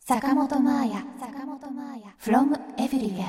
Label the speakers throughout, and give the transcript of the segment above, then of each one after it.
Speaker 1: 坂本真綾 from everywhere。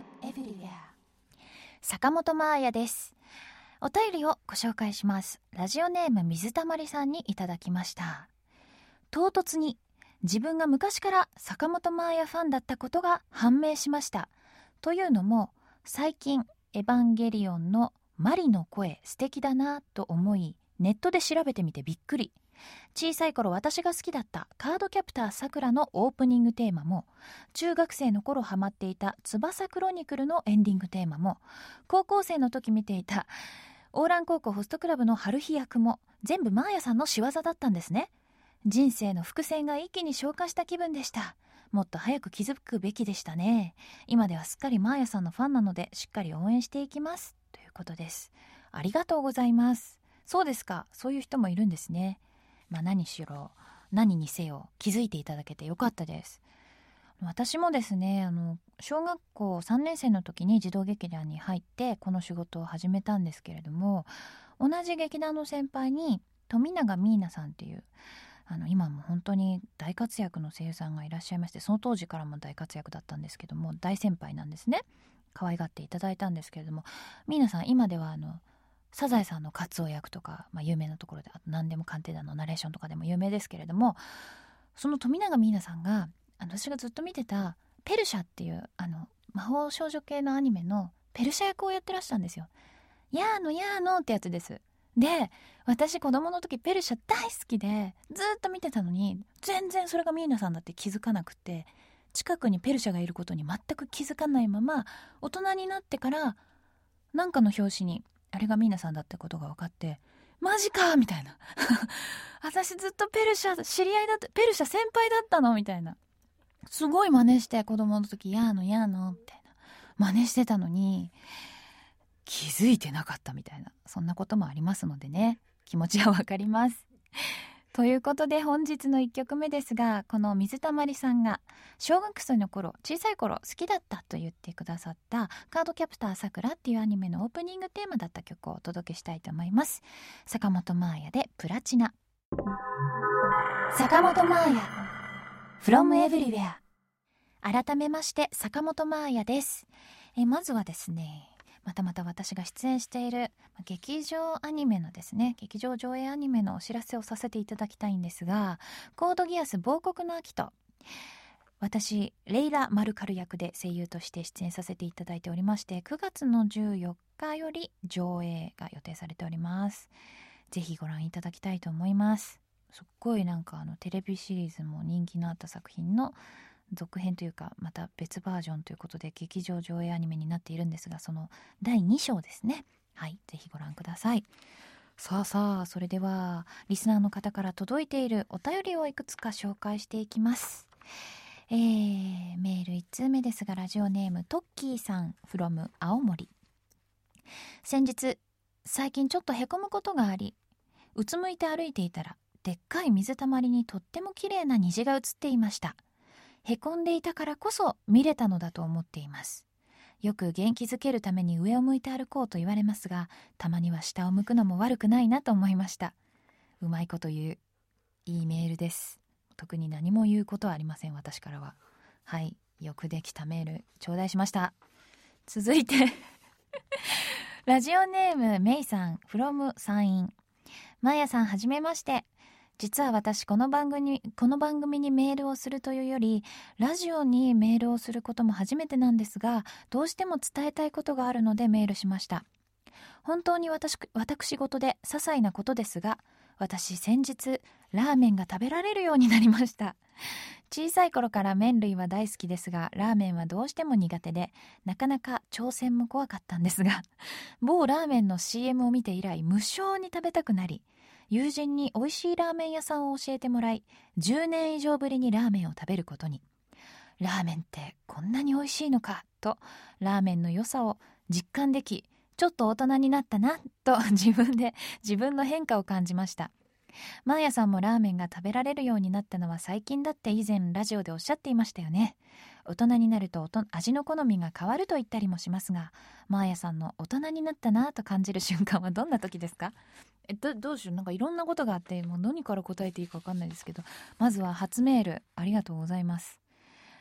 Speaker 1: 坂本真綾です。お便りをご紹介します。ラジオネーム水たまりさんにいただきました。唐突に自分が昔から坂本真綾ファンだったことが判明しました。というのも、最近エヴァンゲリオンのマリの声素敵だなと思い、ネットで調べてみてびっくり。小さい頃私が好きだったカードキャプターさくらのオープニングテーマも、中学生の頃ハマっていた翼クロニクルのエンディングテーマも、高校生の時見ていたオーラン高校ホストクラブの春日役も全部真綾さんの仕業だったんですね。人生の伏線が一気に消化した気分でした。もっと早く気づくべきでしたね。今ではすっかり真綾さんのファンなので、しっかり応援していきます、ということです。ありがとうございます。そうですか、そういう人もいるんですね。何しろ何にせよ気づいていただけてよかったです。私もですね、小学校3年生の時に児童劇団に入ってこの仕事を始めたんですけれども、同じ劇団の先輩に富永美奈さんっていう今も本当に大活躍の声優さんがいらっしゃいまして、その当時からも大活躍だったんですけども、大先輩なんですね。可愛がっていただいたんですけれども、美奈さん今ではサザエさんのカツオ役とか、有名なところで、あと何でも鑑定団のナレーションとかでも有名ですけれども、その富永美奈さんが私がずっと見てたペルシャっていう魔法少女系のアニメのペルシャ役をやってらしたんですよ。ヤーノヤーノってやつです。で、私子供の時ペルシャ大好きでずっと見てたのに、全然それがミーナさんだって気づかなくて、近くにペルシャがいることに全く気づかないまま、大人になってからなんかの表紙にあれがミーナさんだってことが分かって、マジかみたいな私ずっとペルシャ知り合いだった、ペルシャ先輩だったのみたいな、すごい真似して、子供の時ヤーノヤーノみたいな真似してたのに気づいてなかったみたいな、そんなこともありますのでね、気持ちはわかりますということで、本日の1曲目ですが、この水たまりさんが小学生の頃、小さい頃好きだったと言ってくださったカードキャプターさくらっていうアニメのオープニングテーマだった曲をお届けしたいと思います。坂本真綾でプラチナ。坂本真綾 from everywhere。 改めまして坂本真綾です。まずはですね、また私が出演している劇場アニメのですね、劇場上映アニメのお知らせをさせていただきたいんですが、コードギアス亡国の秋と、私レイラ・マルカル役で声優として出演させていただいておりまして、9月の14日より上映が予定されております。ぜひご覧いただきたいと思います。すっごいテレビシリーズも人気のあった作品の続編というか、また別バージョンということで劇場上映アニメになっているんですが、その第2章ですね。はい、ぜひご覧ください。さあ、それではリスナーの方から届いているお便りをいくつか紹介していきます。メール1通目ですが、ラジオネームトッキーさん from 青森。先日最近ちょっとへこむことがあり、うつむいて歩いていたら、でっかい水たまりにとっても綺麗な虹が映っていました。へこんでいたからこそ見れたのだと思っています。よく元気づけるために上を向いて歩こうと言われますが、たまには下を向くのも悪くないなと思いました。うまいこと言う。いいメールです。特に何も言うことはありません、私からは。はい、よくできたメール頂戴しました。続いてラジオネームメイさん from 山陰。まやさんはじめまして。実は私この番組にメールをするというより、ラジオにメールをすることも初めてなんですが、どうしても伝えたいことがあるのでメールしました。本当に私事で些細なことですが、私先日ラーメンが食べられるようになりました。小さい頃から麺類は大好きですが、ラーメンはどうしても苦手で、なかなか挑戦も怖かったんですが、某ラーメンの CM を見て以来無性に食べたくなり、友人に美味しいラーメン屋さんを教えてもらい、10年以上ぶりにラーメンを食べることに。ラーメンってこんなに美味しいのかと、ラーメンの良さを実感でき、ちょっと大人になったなと自分の変化を感じました。マーヤさんもラーメンが食べられるようになったのは最近だって以前ラジオでおっしゃっていましたよね。大人になると味の好みが変わると言ったりもしますが、マーヤさんの大人になったなと感じる瞬間はどんな時ですか？どうしよう、いろんなことがあって、もう何から答えていいか分かんないですけど、まずは初メールありがとうございます。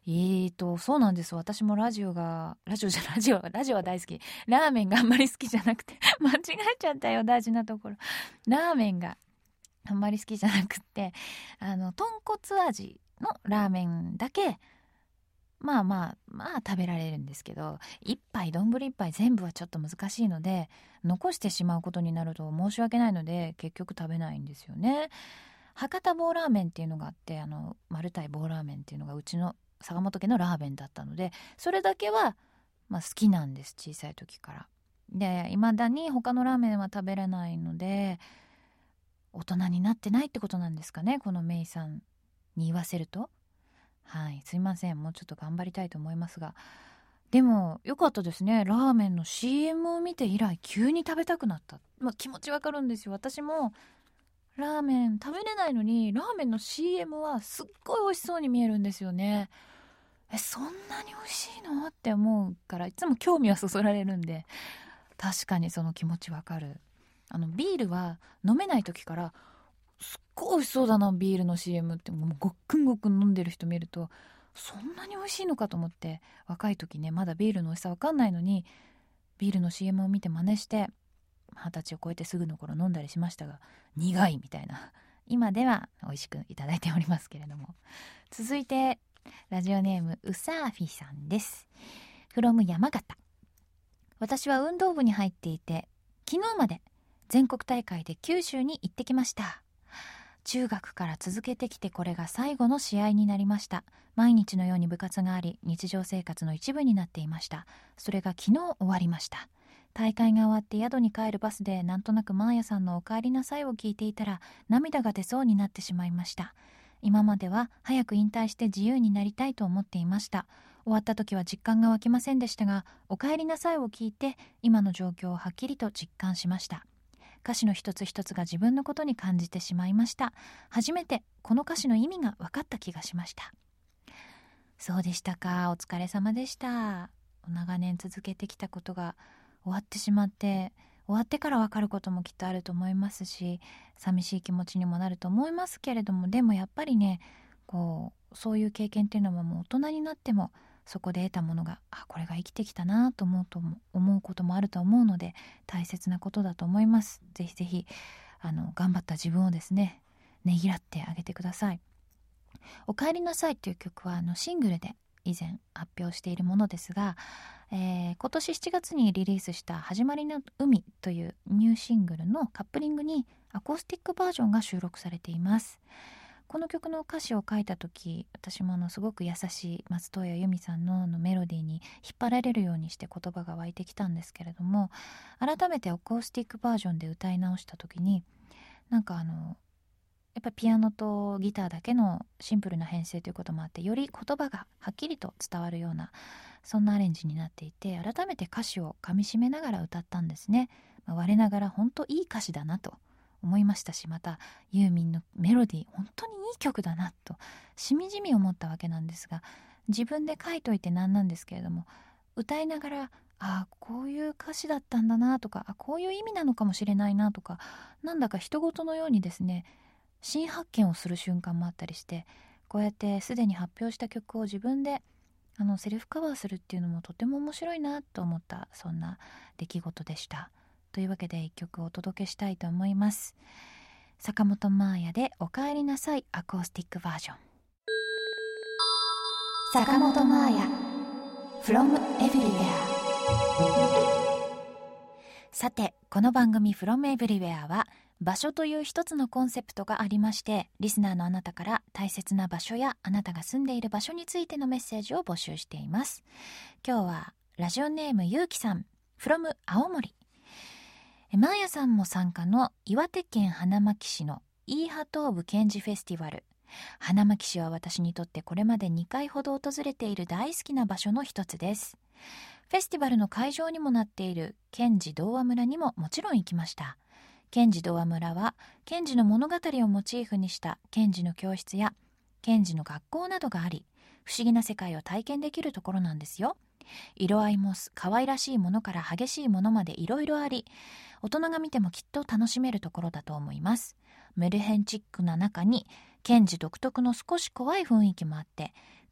Speaker 1: そうなんです。私もラジオは大好き。ラーメンがあんまり好きじゃなくて間違えちゃったよ、大事なところ。ラーメンがあんまり好きじゃなくて、豚骨味のラーメンだけまあ食べられるんですけど、丼一杯全部はちょっと難しいので、残してしまうことになると申し訳ないので結局食べないんですよね。博多棒ラーメンっていうのがあって、マルタイ棒ラーメンっていうのがうちの坂本家のラーメンだったので、それだけは、好きなんです、小さい時から。で、未だに他のラーメンは食べれないので、大人になってないってことなんですかね、このメイさんに言わせると。はい、すいません、もうちょっと頑張りたいと思いますが、でもよかったですね。ラーメンの CM を見て以来急に食べたくなった。気持ちわかるんですよ。私もラーメン食べれないのに、ラーメンの CM はすっごい美味しそうに見えるんですよね。そんなに美味しいのって思うから、いつも興味はそそられるんで、確かにその気持ちわかる。ビールは飲めない時から、すっごい美味しそうだなビールの CM って、もうごっくんごっくん飲んでる人見ると、そんなに美味しいのかと思って、若い時ね、まだビールの美味しさわかんないのにビールの CM を見て真似して、20歳を超えてすぐの頃飲んだりしましたが、苦いみたいな、今では美味しくいただいておりますけれども。続いてラジオネームうさーフィさんです。 from 山形。私は運動部に入っていて、昨日まで全国大会で九州に行ってきました。中学から続けてきて、これが最後の試合になりました。毎日のように部活があり、日常生活の一部になっていました。それが昨日終わりました。大会が終わって宿に帰るバスで、なんとなくマーヤさんのお帰りなさいを聞いていたら、涙が出そうになってしまいました。今までは早く引退して自由になりたいと思っていました。終わった時は実感が湧きませんでしたが、お帰りなさいを聞いて今の状況をはっきりと実感しました。歌詞の一つ一つが自分のことに感じてしまいました。初めてこの歌詞の意味が分かった気がしました。そうでしたか。お疲れ様でした。長年続けてきたことが終わってしまって、終わってから分かることもきっとあると思いますし、寂しい気持ちにもなると思いますけれども、でもやっぱりね、そういう経験っていうのはもう大人になっても、そこで得たものが、これが生きてきたなと思うこともあると思うので、大切なことだと思います。ぜひぜひ頑張った自分をですね、ねぎらってあげてください。おかえりなさいっていう曲はシングルで以前発表しているものですが、今年7月にリリースした始まりの海というニューシングルのカップリングにアコースティックバージョンが収録されています。この曲の歌詞を書いた時、私もすごく優しい松任谷由実さんのメロディーに引っ張られるようにして言葉が湧いてきたんですけれども、改めてアコースティックバージョンで歌い直した時に、やっぱりピアノとギターだけのシンプルな編成ということもあって、より言葉がはっきりと伝わるような、そんなアレンジになっていて、改めて歌詞をかみしめながら歌ったんですね。我ながら本当いい歌詞だなと思いましたし、またユーミンのメロディー本当にいい曲だなとしみじみ思ったわけなんですが、自分で書いといてなんなんですけれども、歌いながらこういう歌詞だったんだなとか、こういう意味なのかもしれないなとか、なんだか人事のようにですね、新発見をする瞬間もあったりして、こうやってすでに発表した曲を自分でセルフカバーするっていうのもとても面白いなと思った、そんな出来事でした。というわけで一曲お届けしたいと思います。坂本真綾でおかえりなさいアコースティックバージョン。坂本真綾 from everywhere。 さて、この番組 from everywhere は場所という一つのコンセプトがありまして、リスナーのあなたから大切な場所やあなたが住んでいる場所についてのメッセージを募集しています。今日はラジオネームゆうきさん from 青森。マーヤさんも参加の岩手県花巻市のイーハトーブケンジフェスティバル。花巻市は私にとってこれまで2回ほど訪れている大好きな場所の一つです。フェスティバルの会場にもなっているケジ童話村にももちろん行きました。ケジ童話村はケジの物語をモチーフにしたケジの教室やケジの学校などがあり、不思議な世界を体験できるところなんですよ。色合いも可愛らしいものから激しいものまでいろいろあり、大人が見てもきっと楽しめるところだと思います。メルヘンチックな中にケジ独特の少し怖い雰囲気もあって、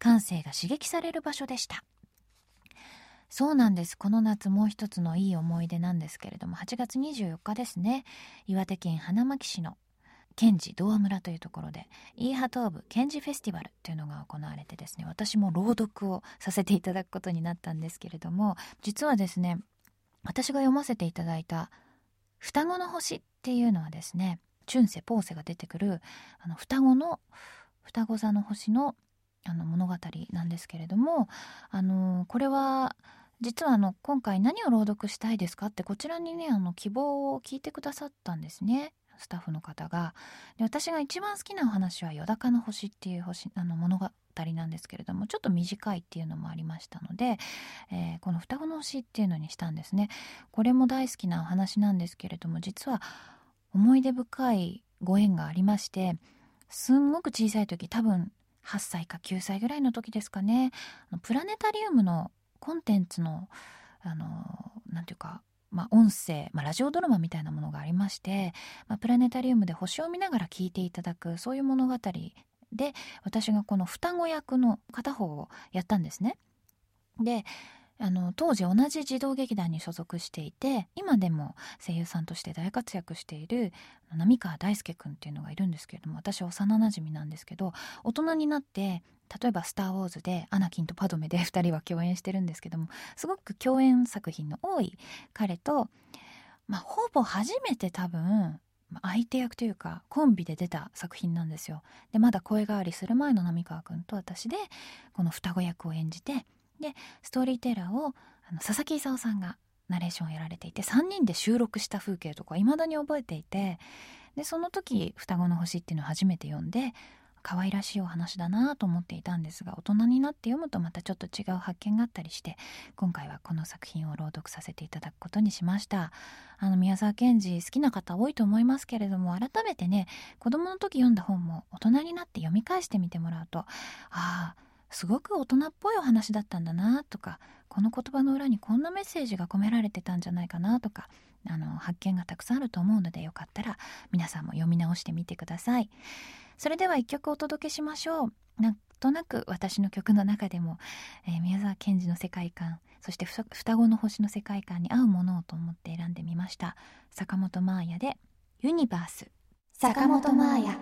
Speaker 1: 感性が刺激される場所でした。そうなんです。この夏もう一つのいい思い出なんですけれども、8月24日ですね、岩手県花巻市の賢治童話村というところでイーハトーブ賢治フェスティバルというのが行われてですね、私も朗読をさせていただくことになったんですけれども、実はですね、私が読ませていただいた双子の星っていうのはですね、チュンセポーセが出てくる双子座の星の物語なんですけれども、これは実は今回何を朗読したいですかってこちらにね希望を聞いてくださったんですね、スタッフの方が。で、私が一番好きなお話はよだかの星っていう物語なんですけれども、ちょっと短いっていうのもありましたので、この双子の星っていうのにしたんですね。これも大好きなお話なんですけれども、実は思い出深いご縁がありまして、すんごく小さい時、多分8歳か9歳ぐらいの時ですかね、プラネタリウムのコンテンツのなんていうか、音声、ラジオドラマみたいなものがありまして、プラネタリウムで星を見ながら聞いていただく、そういう物語で、私がこの双子役の片方をやったんですね。で、当時同じ児童劇団に所属していて、今でも声優さんとして大活躍している浪川大輔くんっていうのがいるんですけれども、私は幼なじみなんですけど、大人になって例えばスターウォーズでアナキンとパドメで2人は共演してるんですけども、すごく共演作品の多い彼と、ほぼ初めて多分相手役というかコンビで出た作品なんですよ。で、まだ声変わりする前の浪川くんと私でこの双子役を演じて、でストーリーテラーを佐々木功さんがナレーションをやられていて、3人で収録した風景とか未だに覚えていて、でその時双子の星っていうのを初めて読んで、可愛らしいお話だなと思っていたんですが、大人になって読むとまたちょっと違う発見があったりして、今回はこの作品を朗読させていただくことにしました。宮沢賢治好きな方多いと思いますけれども、改めてね、子供の時読んだ本も大人になって読み返してみてもらうと、すごく大人っぽいお話だったんだなとか、この言葉の裏にこんなメッセージが込められてたんじゃないかなとか、発見がたくさんあると思うので、よかったら皆さんも読み直してみてください。それでは一曲お届けしましょう。なんとなく私の曲の中でも、宮沢賢治の世界観、そして双子の星の世界観に合うものをと思って選んでみました。坂本真綾でユニバース。坂本真綾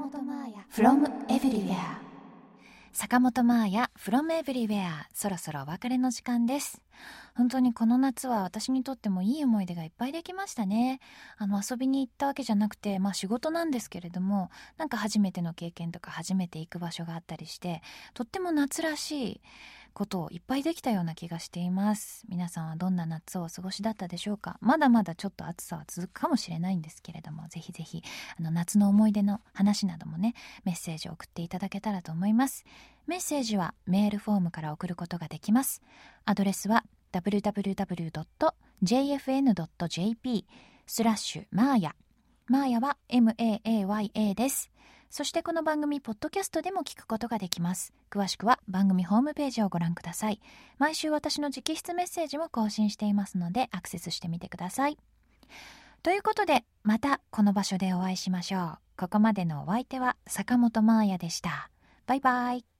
Speaker 1: From Everywhere。 坂本真綾 From Everywhere。 そろそろお別れの時間です。本当にこの夏は私にとってもいい思い出がいっぱいできましたね。遊びに行ったわけじゃなくて、仕事なんですけれども、なんか初めての経験とか初めて行く場所があったりして、とっても夏らしいことをいっぱいできたような気がしています。皆さんはどんな夏をお過ごしだったでしょうか。まだまだちょっと暑さは続くかもしれないんですけれども、ぜひぜひ夏の思い出の話などもね、メッセージを送っていただけたらと思います。メッセージはメールフォームから送ることができます。アドレスは www.jfn.jp/maaya。 マーヤは MAAYA です。そしてこの番組ポッドキャストでも聞くことができます。詳しくは番組ホームページをご覧ください。毎週私の直筆メッセージも更新していますのでアクセスしてみてください。ということで、またこの場所でお会いしましょう。ここまでのお相手は坂本真綾でした。バイバイ。